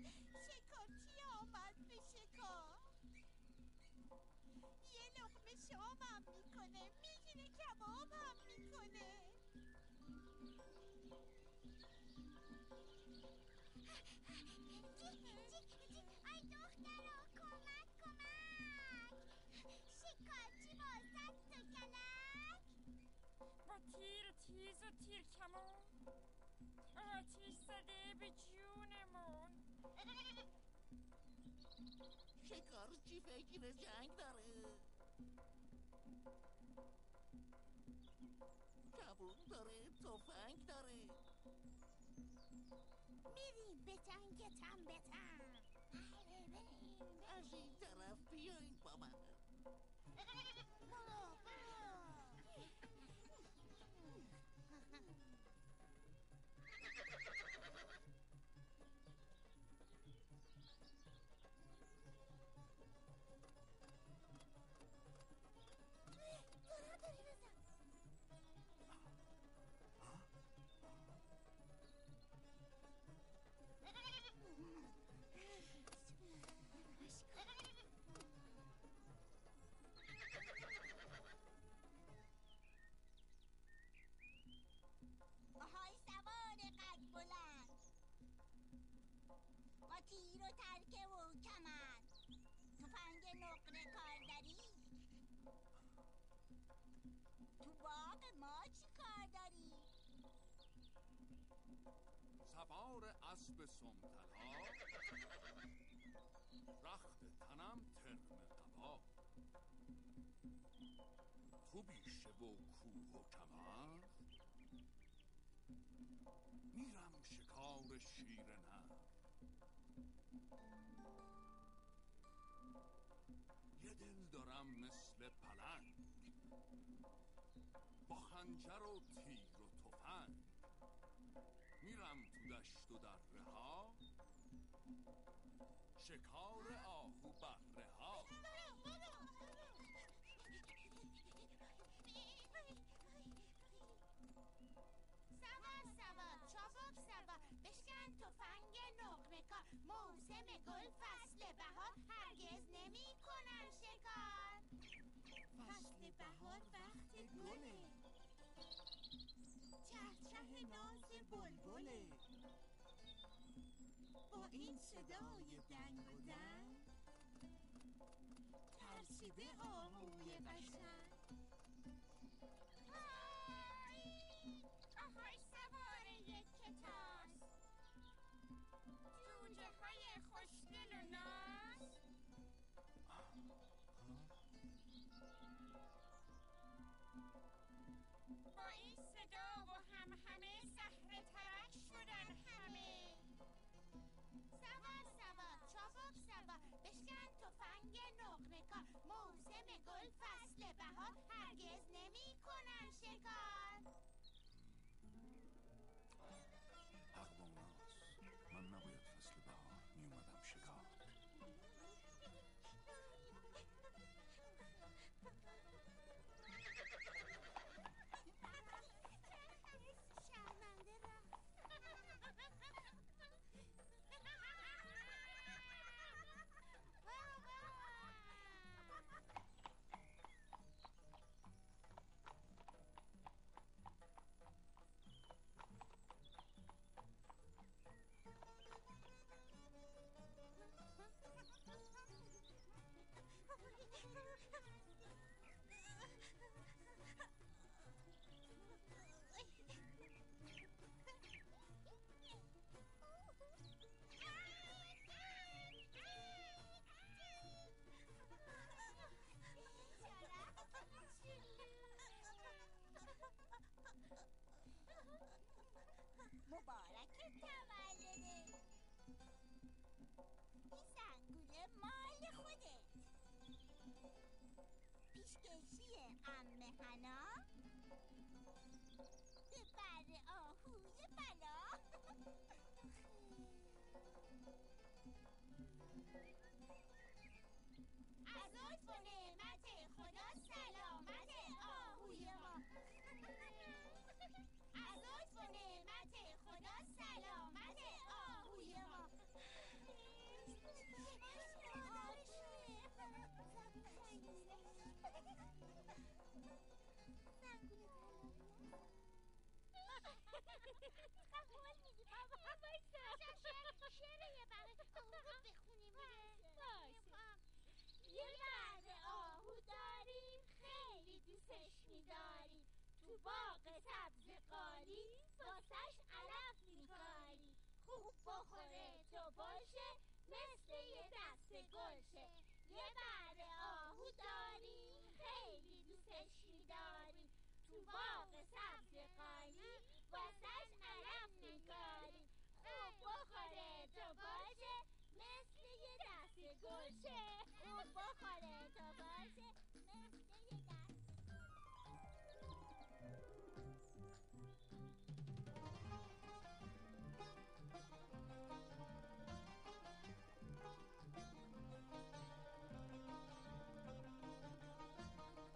شکارچی آمد به شکار. یه لقمه شامم میکنه، میگیره کبابم میکنه. ای دخترا کمک. شکارچی بازد تو کلک. با تیر تیز و تیر کمون آتیش زده به جونمون. شکارچی فکر جنگ داره، کبون داره، تفنگ داره. میریم به جنگتم بتن. از این طرف بیاین با من. برو. داری بزن. آهای سوار قد بلند، با تیر و ترکه و کمند، تفنگ نقره کار داری؟ تو باغ ما چی کار داری؟ سوار اسب سمتلا، رخت تنم ترم قبا. تو بیشه و کوه و کمر، میرم شکار شیر نر. یه دل دارم مثل پلنگ، با خنجر و تیر و تفنگ. میرم تو دشت و دره ها، شکار آهو بره ها. سوار چابک سوار، بشکن تفنگ نقره کار. موسم گل فصل بهار، هرگز نمی کنن شکار. فصل بهار وقت گله، چهچه ناز بلبله. با این صدای دنگ و دنگ، ترسیده آهوی قشنگ. آهای سوار یک کتاس، جوجه های خوشگل و ناز. با این صدا و همه سحر ترک شدن همه. سوار چابک سوار، بشکن تفنگ نقره کار. موسم گل فصل بهار، هرگز نمی کنن شکار. حق با اوناست، من نباید فصل بهار میومدم شکار. شرمنده رفت. مبارک تولده، این زنگوله مال خودت. پیشکشی عمه حنا به بر آهوی بلا. از لطف و نعمت خدا سلامت آهوی ما. از لطف و نعمت خدا سلامت آهوی ما. شعر یه برای بخونیم یه مرد آهو داریم خیلی دوستش می‌داریم تو باغ سبز قالی واسش علف می‌کاری خوب بخوره تو باشه مثل یه دست گلشه یه مرد آهو داریم خیلی دوستش می‌داریم تو باغ سبز قالی واسش علف می‌کاری خوب بخوره تو باشه مثل یه دست گلشه خوب بخوره تو باشه